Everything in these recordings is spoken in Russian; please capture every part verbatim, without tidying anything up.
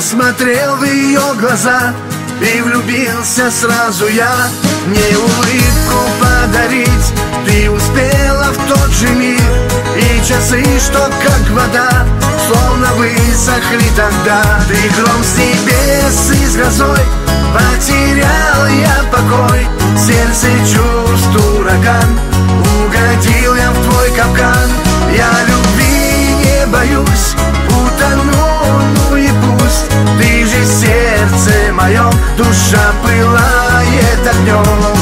посмотрел в ее глаза и влюбился сразу я. Мне улыбку подарить ты успела в тот же миг, и часы, что как вода, словно высохли тогда. Ты гром с небес и с грозой, потерял я покой. В сердце чувств ураган, угодил я в твой капкан. Я любви не боюсь, утону, ну и пусть. Ты же сердце моем, душа пылает огнем.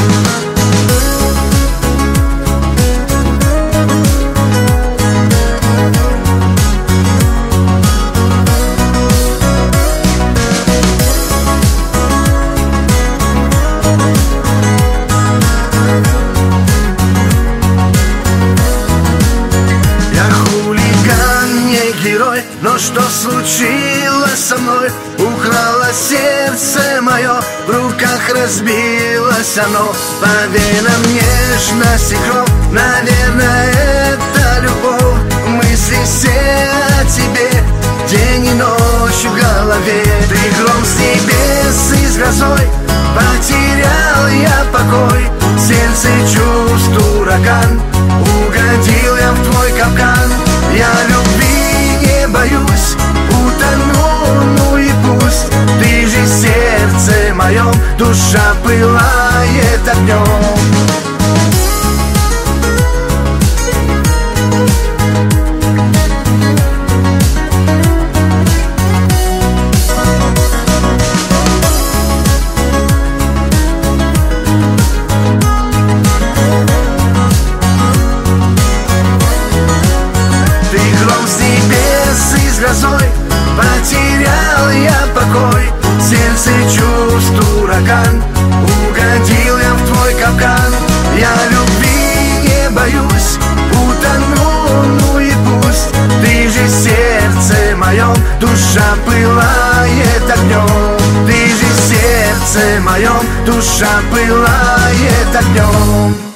Но что случилось со мной? Украло сердце мое, в руках разбилось оно. По венам нежность и кровь, наверное, это любовь. Мысли все о тебе, день и ночь в голове. Ты гром с небес и с грозой, потерял я покой. В сердце чувств ураган, угодил я в твой капкан. Я любви не боюсь, утону, ну и пусть. Ты же сердце моем, душа пылает огнем. Грозой потерял я покой. В сердце чувств ураган, угодил я в твой капкан. Я любви не боюсь, утону, ну и пусть. Ты же сердце моем, душа пылает огнем. Ты же сердце моем, душа пылает огнем.